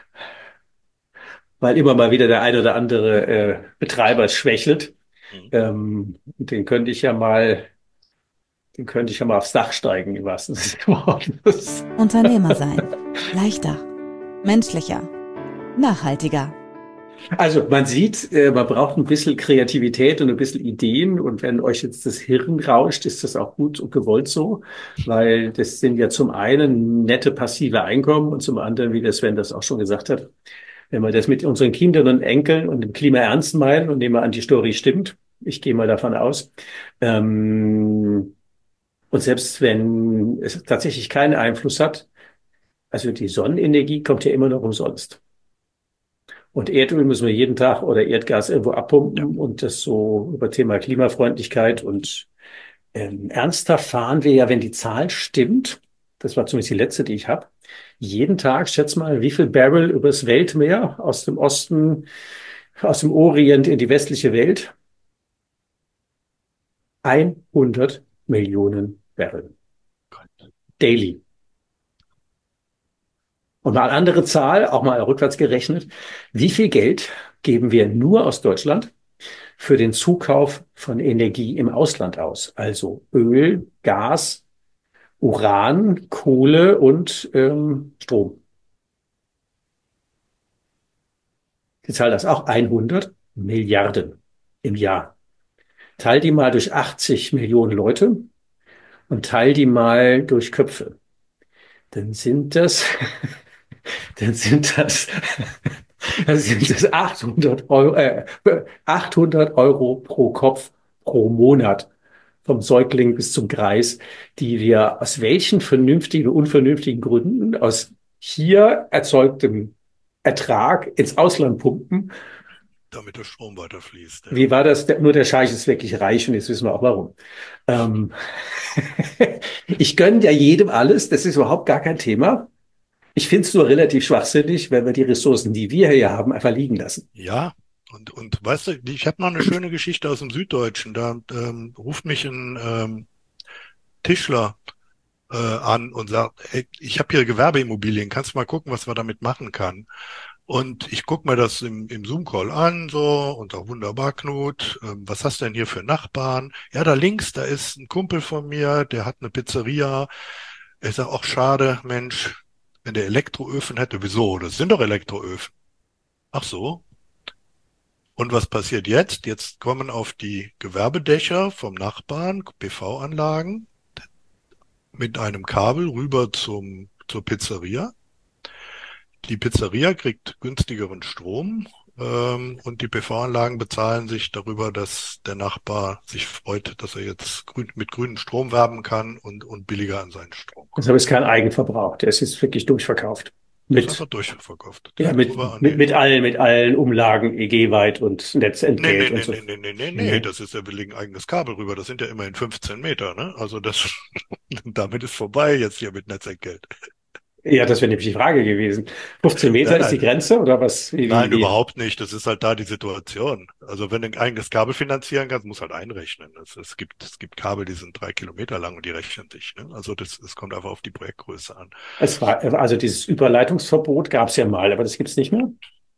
weil immer mal wieder der ein oder andere äh, Betreiber schwächelt. Mhm. Ähm, den könnte ich ja mal Den könnte ich ja mal aufs Dach steigen, im wahrsten Sinne des Wortes. Unternehmer sein. Leichter, menschlicher, nachhaltiger. Also man sieht, äh, man braucht ein bisschen Kreativität und ein bisschen Ideen. Und wenn euch jetzt das Hirn rauscht, ist das auch gut und gewollt so, weil das sind ja zum einen nette passive Einkommen und zum anderen, wie der Sven das auch schon gesagt hat, wenn wir das mit unseren Kindern und Enkeln und dem Klima ernst meinen und nehmen wir an, die Story stimmt, ich gehe mal davon aus, ähm, und selbst wenn es tatsächlich keinen Einfluss hat, also die Sonnenenergie kommt ja immer noch umsonst. Und Erdöl müssen wir jeden Tag oder Erdgas irgendwo Ja. abpumpen und das so über Thema Klimafreundlichkeit und ähm, ernster fahren wir ja, wenn die Zahl stimmt, das war zumindest die letzte, die ich habe, jeden Tag, schätz mal, wie viel Barrel übers Weltmeer aus dem Osten, aus dem Orient in die westliche Welt? hundert Millionen Barrel daily. Und mal eine andere Zahl, auch mal rückwärts gerechnet, wie viel Geld geben wir nur aus Deutschland für den Zukauf von Energie im Ausland aus? Also Öl, Gas, Uran, Kohle und ähm, Strom. Die Zahl das auch hundert Milliarden im Jahr. Teil die mal durch achtzig Millionen Leute und teil die mal durch Köpfe. Dann sind das, dann sind das, dann sind das achthundert Euro, äh, achthundert Euro pro Kopf pro Monat vom Säugling bis zum Greis, die wir aus welchen vernünftigen, unvernünftigen Gründen aus hier erzeugtem Ertrag ins Ausland pumpen. Damit der Strom weiterfließt. Ja. Wie war das? Der, nur der Scheich ist wirklich reich und jetzt wissen wir auch warum. Ähm, ich gönne ja jedem alles, das ist überhaupt gar kein Thema. Ich finde es nur relativ schwachsinnig, wenn wir die Ressourcen, die wir hier haben, einfach liegen lassen. Ja, und, und weißt du, ich habe noch eine schöne Geschichte aus dem Süddeutschen. Da ähm, ruft mich ein ähm, Tischler äh, an und sagt, ey, ich habe hier Gewerbeimmobilien, kannst du mal gucken, was man damit machen kann? Und ich guck mir das im, im Zoom-Call an, so, und auch wunderbar, Knut, ähm, was hast du denn hier für Nachbarn? Ja, da links, da ist ein Kumpel von mir, der hat eine Pizzeria. Ich sag, auch schade, Mensch, wenn der Elektroöfen hätte, wieso? Das sind doch Elektroöfen. Ach so. Und was passiert jetzt? Jetzt kommen auf die Gewerbedächer vom Nachbarn P V-Anlagen mit einem Kabel rüber zum, zur Pizzeria. Die Pizzeria kriegt günstigeren Strom, ähm, und die P V-Anlagen bezahlen sich darüber, dass der Nachbar sich freut, dass er jetzt grün, mit grünem Strom werben kann und, und billiger an seinen Strom Das kommt. ist kein Eigenverbrauch, der ist jetzt wirklich durchverkauft. Das ist einfach Mit, durchverkauft. ja, Das geht rüber mit, an mit, den. mit allen, mit allen Umlagen, E G-Weit und Nee, nee, Netzentgelt und nee, so. nee, nee, nee, nee, nee, Nee. das ist ja, wir legen eigenes Kabel rüber. Das sind ja immerhin fünfzehn Meter, ne? Also das, damit ist vorbei jetzt hier mit Netzentgelt. Ja, das wäre nämlich die Frage gewesen. fünfzehn Meter Nein, ist die nein, Grenze oder was? Wie, wie, nein, wie? überhaupt nicht. Das ist halt da die Situation. Also wenn du ein eigenes Kabel finanzieren kannst, musst halt einrechnen. Es, es gibt, es gibt Kabel, die sind drei Kilometer lang und die rechnen sich, ne? Also das, es kommt einfach auf die Projektgröße an. Es war, also dieses Überleitungsverbot gab es ja mal, aber das gibt es nicht mehr.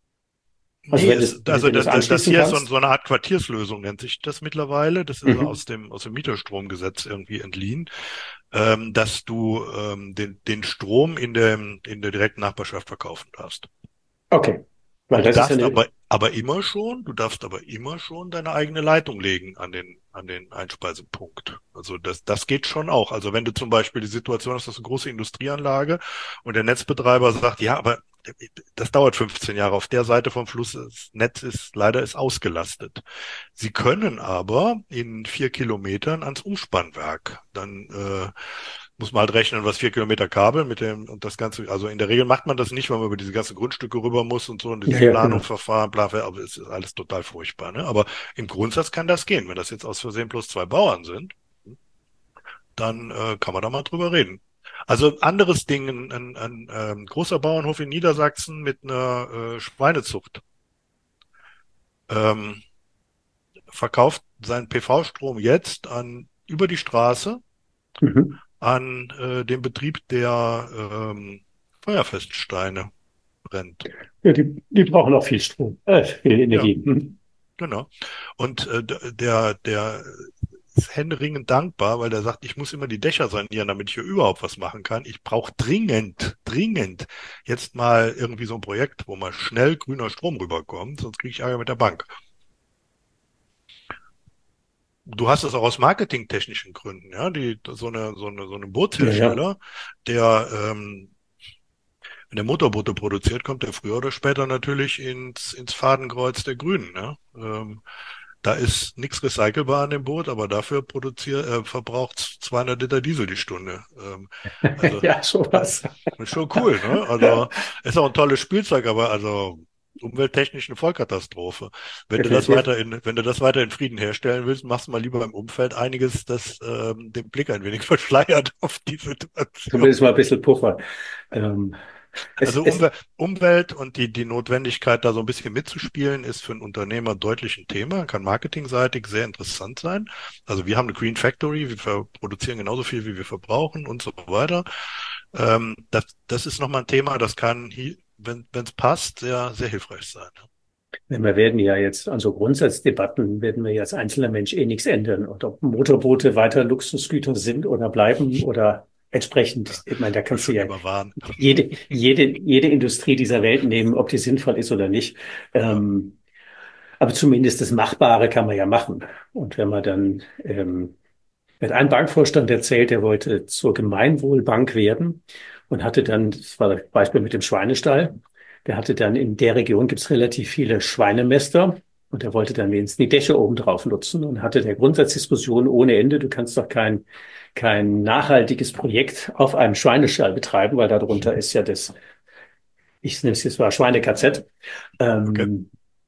Also Nee, wenn es, das, wenn also du das das, das anschließen hier ist so, kannst. so eine Art Quartierslösung, nennt sich das mittlerweile. Das ist Mhm. aus dem, aus dem Mieterstromgesetz irgendwie entliehen, ähm, dass du ähm, den, den Strom in der, in der direkten Nachbarschaft verkaufen darfst. Okay. Weil Und du das ist ja darfst eine, aber, aber immer schon, du darfst aber immer schon deine eigene Leitung legen an den, an den Einspeisepunkt. Also das, das geht schon auch. Also wenn du zum Beispiel die Situation hast, das ist eine große Industrieanlage und der Netzbetreiber sagt, ja, aber das dauert fünfzehn Jahre. Auf der Seite vom Fluss, das Netz ist leider ist ausgelastet. Sie können aber in vier Kilometern ans Umspannwerk. Dann äh, muss man halt rechnen, was vier Kilometer Kabel mit dem und das Ganze. Also in der Regel macht man das nicht, weil man über diese ganzen Grundstücke rüber muss und so und ja, dieses ja, genau. Planungsverfahren, bla, bla, aber es ist alles total furchtbar. Ne? Aber im Grundsatz kann das gehen. Wenn das jetzt aus Versehen plus zwei Bauern sind, dann äh, kann man da mal drüber reden. Also anderes Ding, ein, ein, ein ähm, großer Bauernhof in Niedersachsen mit einer äh, Schweinezucht ähm, verkauft seinen P V-Strom jetzt an über die Straße Mhm. an äh, den Betrieb, der ähm, Feuerfeststeine brennt. Ja, die, die brauchen auch viel Strom, äh, viel Ja, Energie. Mhm. genau. Und äh, d- der der ist händeringend dankbar, weil der sagt, ich muss immer die Dächer sanieren, damit ich hier überhaupt was machen kann. Ich brauche dringend, dringend jetzt mal irgendwie so ein Projekt, wo mal schnell grüner Strom rüberkommt, sonst kriege ich Ärger mit der Bank. Du hast es auch aus marketingtechnischen Gründen, ja, die so eine so eine so eine Ja, ja. Bootshersteller, der ähm, wenn der Motorboote produziert, kommt der früher oder später natürlich ins ins Fadenkreuz der Grünen, ja. Ähm, da ist nichts recycelbar an dem Boot, aber dafür produziert äh, verbraucht zweihundert Liter Diesel die Stunde. Ähm, also Ja, äh, sowas. ist schon cool, ne? Also ist auch ein tolles Spielzeug, aber also umwelttechnisch eine Vollkatastrophe. Wenn du das Definitiv. weiter in, wenn du das weiter in Frieden herstellen willst, machst du mal lieber im Umfeld einiges, das ähm, den Blick ein wenig verschleiert auf die Situation. Zumindest mal ein bisschen Puffer. Ähm, es, Also es, Umwel Umwelt und die, die Notwendigkeit, da so ein bisschen mitzuspielen, ist für einen Unternehmer deutlich ein Thema, kann marketingseitig sehr interessant sein. Also wir haben eine Green Factory, wir ver- produzieren genauso viel, wie wir verbrauchen und so weiter. Ähm, das, das ist nochmal ein Thema, das kann, hi- wenn es passt, sehr, sehr hilfreich sein. Wir werden ja jetzt an so Grundsatzdebatten, werden wir ja als einzelner Mensch eh nichts ändern. Und ob Motorboote weiter Luxusgüter sind oder bleiben oder entsprechend, Ja, ich meine, da ich will kannst du schon ja immer warnen. jede, jede, jede Industrie dieser Welt nehmen, ob die sinnvoll ist oder nicht. Ja, Ähm, aber zumindest das Machbare kann man ja machen. Und wenn man dann, ähm, mir hat ein Bankvorstand erzählt, der wollte zur Gemeinwohlbank werden und hatte dann, das war das Beispiel mit dem Schweinestall, der hatte dann in der Region gibt's relativ viele Schweinemäster und er wollte dann wenigstens die Dächer oben drauf nutzen und hatte der Grundsatzdiskussion ohne Ende, du kannst doch kein, kein nachhaltiges Projekt auf einem Schweinestall betreiben, weil darunter ist ja das, ich nenne es jetzt mal Schweine-K Z. okay. Ähm,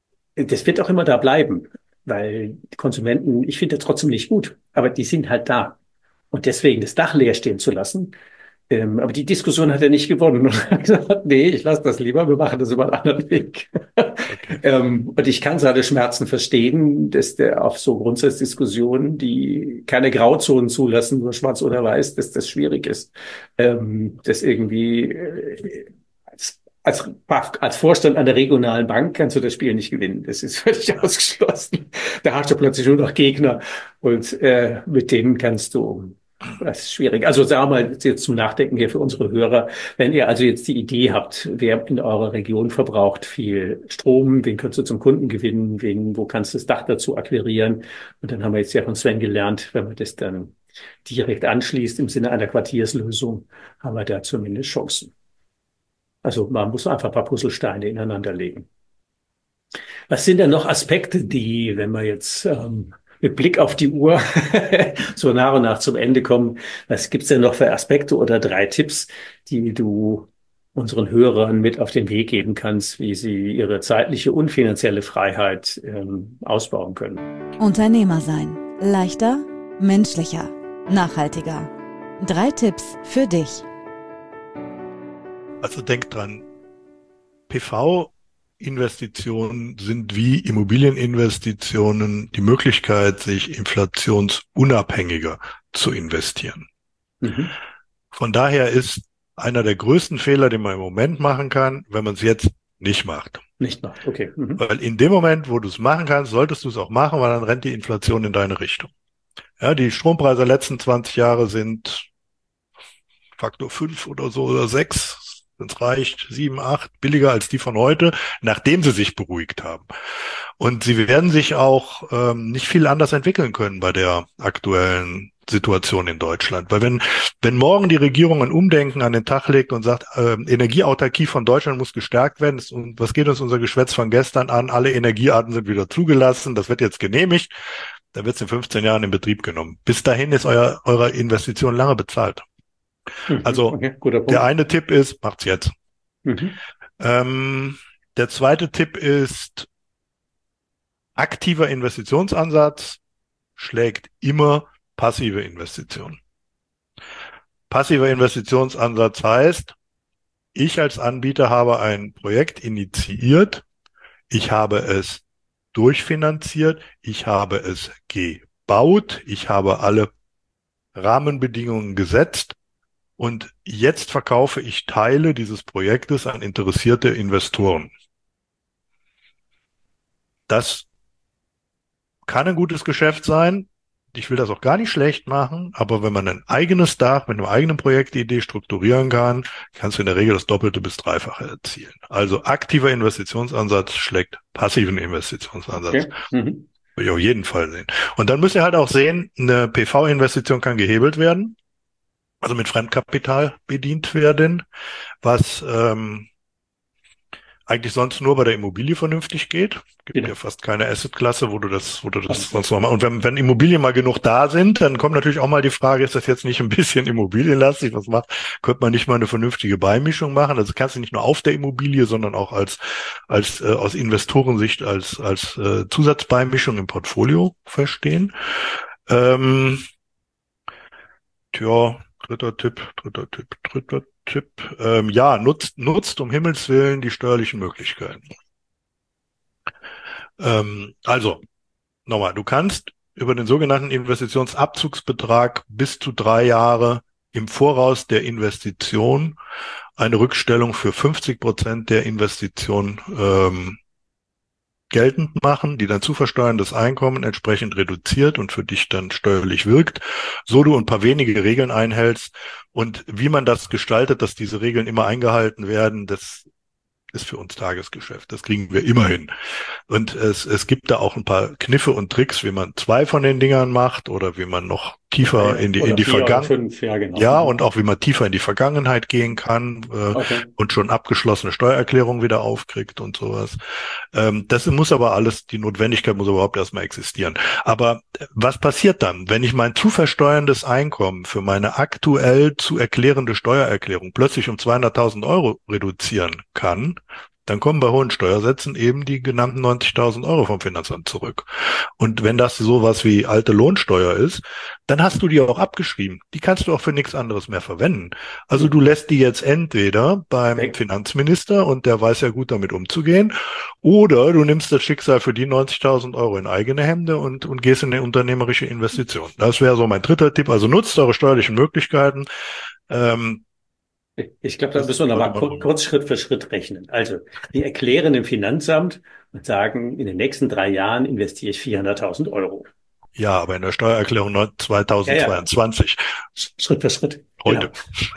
Das wird auch immer da bleiben, weil die Konsumenten, ich finde das trotzdem nicht gut, aber die sind halt da. Und deswegen das Dach leer stehen zu lassen. Ähm, aber die Diskussion hat er nicht gewonnen. Und hat gesagt, nee, ich lasse das lieber, wir machen das über einen anderen Weg. Okay. ähm, und ich kann seine Schmerzen verstehen, dass der auf so Grundsatzdiskussionen, die keine Grauzonen zulassen, nur schwarz oder weiß, dass das schwierig ist. Ähm, das irgendwie äh, als, als, als Vorstand einer regionalen Bank kannst du das Spiel nicht gewinnen. Das ist völlig Ja. ausgeschlossen. Da hast du plötzlich nur noch Gegner und äh, mit denen kannst du. Das ist schwierig. Also sagen wir mal jetzt zum Nachdenken hier für unsere Hörer. Wenn ihr also jetzt die Idee habt, wer in eurer Region verbraucht viel Strom, wen könntest du zum Kunden gewinnen, wen, wo kannst du das Dach dazu akquirieren? Und dann haben wir jetzt ja von Sven gelernt, wenn man das dann direkt anschließt im Sinne einer Quartierslösung, haben wir da zumindest Chancen. Also man muss einfach ein paar Puzzlesteine ineinander legen. Was sind denn noch Aspekte, die, wenn wir jetzt ähm, mit Blick auf die Uhr so nach und nach zum Ende kommen, was gibt's denn noch für Aspekte oder drei Tipps, die du unseren Hörern mit auf den Weg geben kannst, wie sie ihre zeitliche und finanzielle Freiheit ähm, ausbauen können? Unternehmer sein. Leichter, menschlicher, nachhaltiger. Drei Tipps für dich. Also denk dran, P V-Investitionen sind wie Immobilieninvestitionen die Möglichkeit, sich inflationsunabhängiger zu investieren. Mhm. Von daher ist einer der größten Fehler, den man im Moment machen kann, wenn man es jetzt nicht macht. Nicht macht. Okay. Mhm. Weil in dem Moment, wo du es machen kannst, solltest du es auch machen, weil dann rennt die Inflation in deine Richtung. Ja, die Strompreise der letzten zwanzig Jahre sind Faktor fünf oder so oder sechs, wenn es reicht, sieben, acht, billiger als die von heute, nachdem sie sich beruhigt haben. Und sie werden sich auch ähm, nicht viel anders entwickeln können bei der aktuellen Situation in Deutschland. Weil wenn, wenn morgen die Regierung ein Umdenken an den Tag legt und sagt, ähm, Energieautarkie von Deutschland muss gestärkt werden, ist, und was geht uns unser Geschwätz von gestern an? Alle Energiearten sind wieder zugelassen, das wird jetzt genehmigt, dann wird es in fünfzehn Jahren in Betrieb genommen. Bis dahin ist euer, eure Investition lange bezahlt. Mhm. Also Okay, guter der Punkt. eine Tipp ist, macht's jetzt. Mhm. Ähm, der zweite Tipp ist, aktiver Investitionsansatz schlägt immer passive Investition. Passiver Investitionsansatz heißt, ich als Anbieter habe ein Projekt initiiert, ich habe es durchfinanziert, ich habe es gebaut, ich habe alle Rahmenbedingungen gesetzt und jetzt verkaufe ich Teile dieses Projektes an interessierte Investoren. Das kann ein gutes Geschäft sein. ich will das auch gar nicht schlecht machen, aber wenn man ein eigenes Dach mit einer eigenen Projektidee strukturieren kann, kannst du in der Regel das Doppelte bis Dreifache erzielen. Also aktiver Investitionsansatz schlägt passiven Investitionsansatz. Okay. Mhm. Würde ich auf jeden Fall sehen. Und dann müsst ihr halt auch sehen, eine P V-Investition kann gehebelt werden, also mit Fremdkapital bedient werden, was ähm, eigentlich sonst nur bei der Immobilie vernünftig geht. Gibt Genau. ja fast keine Assetklasse, wo du das, wo du das Also, sonst noch mal. Und wenn, wenn Immobilien mal genug da sind, dann kommt natürlich auch mal die Frage, ist das jetzt nicht ein bisschen immobilienlastig? Was macht? Könnte man nicht mal eine vernünftige Beimischung machen? Also kannst du nicht nur auf der Immobilie, sondern auch als, als, äh, aus Investorensicht als, als, äh, Zusatzbeimischung im Portfolio verstehen. Ähm, tja, dritter Tipp, dritter Tipp, dritter Tipp. Ähm, ja, nutzt, nutzt um Himmels Willen die steuerlichen Möglichkeiten. Ähm, also, nochmal, du kannst über den sogenannten Investitionsabzugsbetrag bis zu drei Jahre im Voraus der Investition eine Rückstellung für fünfzig Prozent der Investition ähm, geltend machen, die dein zu versteuerndes Einkommen entsprechend reduziert und für dich dann steuerlich wirkt, so du ein paar wenige Regeln einhältst. Und wie man das gestaltet, dass diese Regeln immer eingehalten werden, das ist für uns Tagesgeschäft. Das kriegen wir immer hin. Und es, es gibt da auch ein paar Kniffe und Tricks, wie man zwei von den Dingern macht oder wie man noch tiefer ja, in die, oder in die vier oder Vergangenheit, fünf, ja, genau. ja, und auch wie man tiefer in die Vergangenheit gehen kann, äh, Okay. und schon abgeschlossene Steuererklärungen wieder aufkriegt und sowas. Ähm, das muss aber alles, die Notwendigkeit muss überhaupt erstmal existieren. Aber äh, was passiert dann, wenn ich mein zu versteuerndes Einkommen für meine aktuell zu erklärende Steuererklärung plötzlich um zweihunderttausend Euro reduzieren kann? Dann kommen bei hohen Steuersätzen eben die genannten neunzigtausend Euro vom Finanzamt zurück. Und wenn das sowas wie alte Lohnsteuer ist, dann hast du die auch abgeschrieben. Die kannst du auch für nichts anderes mehr verwenden. Also du lässt die jetzt entweder beim Weg. Finanzminister und der weiß ja gut damit umzugehen, oder du nimmst das Schicksal für die neunzigtausend Euro in eigene Hände und, und gehst in eine unternehmerische Investition. Das wäre so mein dritter Tipp. Also nutzt eure steuerlichen Möglichkeiten. Ähm, Ich glaube, da das müssen wir sollte nochmal man kur machen. kurz Schritt für Schritt rechnen. Also, wir erklären dem Finanzamt und sagen, in den nächsten drei Jahren investiere ich vierhunderttausend Euro. Ja, aber in der Steuererklärung Ja, ja, zweitausendzweiundzwanzig, Schritt für Schritt. Genau. heute.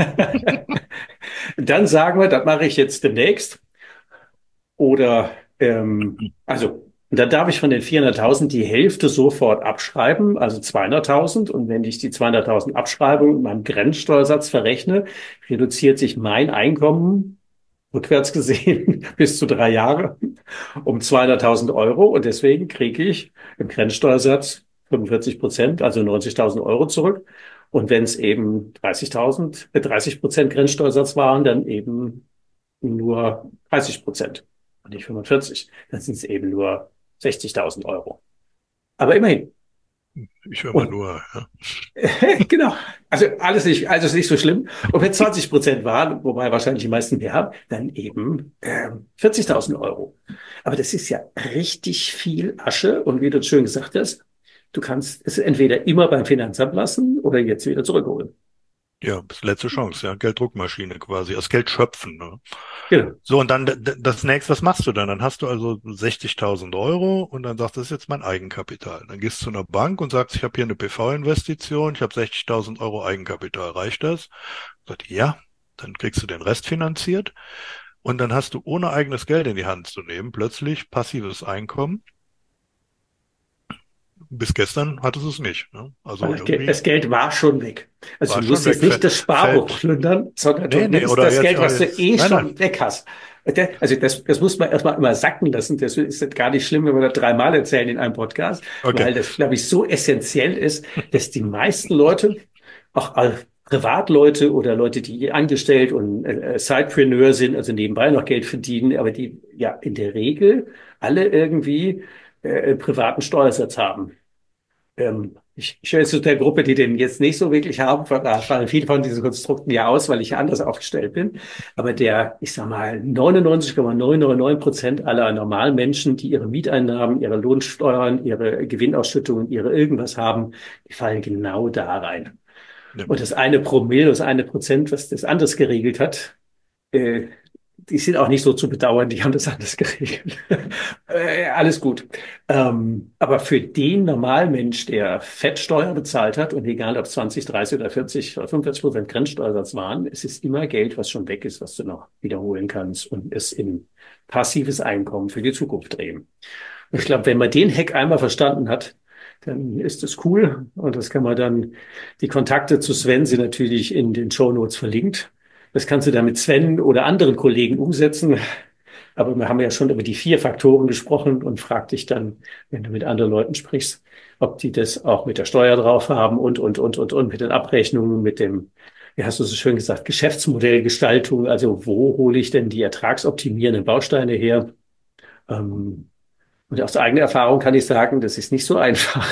Dann sagen wir, das mache ich jetzt demnächst. Oder, ähm, also, da darf ich von den vierhunderttausend die Hälfte sofort abschreiben, also zweihunderttausend. Und wenn ich die zweihunderttausend abschreibe und meinen Grenzsteuersatz verrechne, reduziert sich mein Einkommen rückwärts gesehen bis zu drei Jahre um zweihunderttausend Euro. Und deswegen kriege ich im Grenzsteuersatz fünfundvierzig Prozent, also neunzigtausend Euro zurück. Und wenn es eben dreißigtausend, äh, dreißig Prozent Grenzsteuersatz waren, dann eben nur dreißig Prozent und nicht fünfundvierzig. Dann sind es eben nur sechzigtausend Euro. Aber immerhin. Ich höre mal Und nur, ja. genau. Also alles nicht, also ist nicht so schlimm. Und wenn zwanzig Prozent waren, wobei wahrscheinlich die meisten mehr haben, dann eben ähm, vierzigtausend Euro. Aber das ist ja richtig viel Asche. Und wie du schön gesagt hast, du kannst es entweder immer beim Finanzamt lassen oder jetzt wieder zurückholen. Ja, das ist letzte Chance, ja, Gelddruckmaschine quasi, das Geld schöpfen, ne? Genau. So, und dann d- d- das nächste, was machst du dann? Dann hast du also sechzigtausend Euro und dann sagst du, das ist jetzt mein Eigenkapital. Dann gehst du zu einer Bank und sagst, ich habe hier eine P V-Investition, ich habe sechzigtausend Euro Eigenkapital, reicht das? Sagt, die, ja, dann kriegst du den Rest finanziert und dann hast du ohne eigenes Geld in die Hand zu nehmen, plötzlich passives Einkommen. Bis gestern hattest du es nicht, ne? Also Weil das Geld, irgendwie das Geld war schon weg. Also war du schon musst jetzt weg, nicht fällt, das Sparbuch fällt, plündern, sondern du nee, nee, nimmst oder das jetzt, Geld, oder was du jetzt, eh nein, nein, schon weg hast. Der- Also das, das muss man erstmal immer sacken lassen. Das ist das gar nicht schlimm, wenn wir das dreimal erzählen in einem Podcast, okay, weil das, glaube ich, so essentiell ist, dass die meisten Leute, auch all- Privatleute oder Leute, die angestellt und äh, äh, Sidepreneur sind, also nebenbei noch Geld verdienen, aber die ja in der Regel alle irgendwie äh, privaten Steuersatz haben. Ähm, ich, ich höre jetzt zu der Gruppe, die den jetzt nicht so wirklich haben. Da fallen viele von diesen Konstrukten ja aus, weil ich ja anders aufgestellt bin. Aber der, ich sag mal, neunundneunzig Komma neun neun neun Prozent aller normalen Menschen, die ihre Mieteinnahmen, ihre Lohnsteuern, ihre Gewinnausschüttungen, ihre irgendwas haben, die fallen genau da rein. ja. Und das eine Promille, das eine Prozent, was das anders geregelt hat, äh, die sind auch nicht so zu bedauern, die haben das anders geregelt. Äh, alles gut. Ähm, aber für den Normalmensch, der Fettsteuer bezahlt hat und egal ob zwanzig, dreißig oder vierzig oder fünfundvierzig Prozent Grenzsteuersatz waren, es ist immer Geld, was schon weg ist, was du noch wiederholen kannst und es in passives Einkommen für die Zukunft drehen. Und ich glaube, wenn man den Hack einmal verstanden hat, dann ist es cool und das kann man dann, die Kontakte zu Sven sind natürlich in den Shownotes verlinkt. Das kannst du dann mit Sven oder anderen Kollegen umsetzen. Aber wir haben ja schon über die vier Faktoren gesprochen und frag dich dann, wenn du mit anderen Leuten sprichst, ob die das auch mit der Steuer drauf haben und, und, und, und, und mit den Abrechnungen, mit dem, wie hast du so schön gesagt, Geschäftsmodellgestaltung. Also wo hole ich denn die ertragsoptimierenden Bausteine her? Ähm, und aus eigener Erfahrung kann ich sagen, das ist nicht so einfach.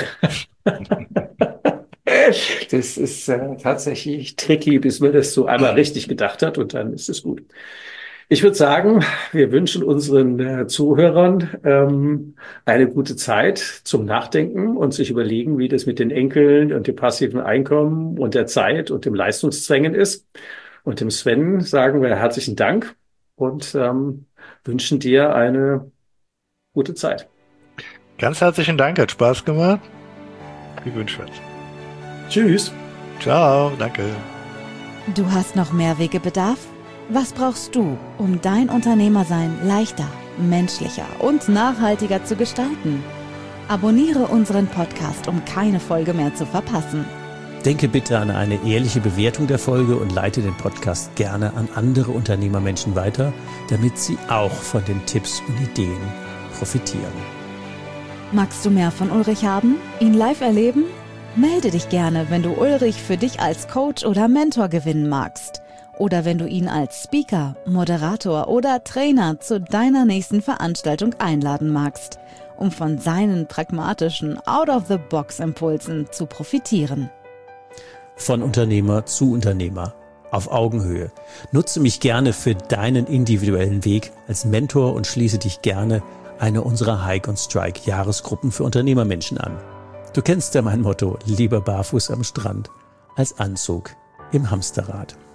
Das ist äh, tatsächlich tricky, bis man das so einmal richtig gedacht hat und dann ist es gut. Ich würde sagen, wir wünschen unseren äh, Zuhörern ähm, eine gute Zeit zum Nachdenken und sich überlegen, wie das mit den Enkeln und dem passiven Einkommen und der Zeit und dem Leistungszwängen ist. Und dem Sven sagen wir herzlichen Dank und ähm, wünschen dir eine gute Zeit. Ganz herzlichen Dank, hat Spaß gemacht. Wie wünschenswert. Tschüss. Ciao, danke. Du hast noch mehr Wegebedarf? Was brauchst du, um dein Unternehmersein leichter, menschlicher und nachhaltiger zu gestalten? Abonniere unseren Podcast, um keine Folge mehr zu verpassen. Denke bitte an eine ehrliche Bewertung der Folge und leite den Podcast gerne an andere Unternehmermenschen weiter, damit sie auch von den Tipps und Ideen profitieren. Magst du mehr von Ulrich haben? Ihn live erleben? Melde dich gerne, wenn du Ulrich für dich als Coach oder Mentor gewinnen magst. Oder wenn du ihn als Speaker, Moderator oder Trainer zu deiner nächsten Veranstaltung einladen magst, um von seinen pragmatischen Out-of-the-Box-Impulsen zu profitieren. Von Unternehmer zu Unternehmer, auf Augenhöhe. Nutze mich gerne für deinen individuellen Weg als Mentor und schließe dich gerne einer unserer Hike und Strike Jahresgruppen für Unternehmermenschen an. Du kennst ja mein Motto, lieber barfuß am Strand als Anzug im Hamsterrad.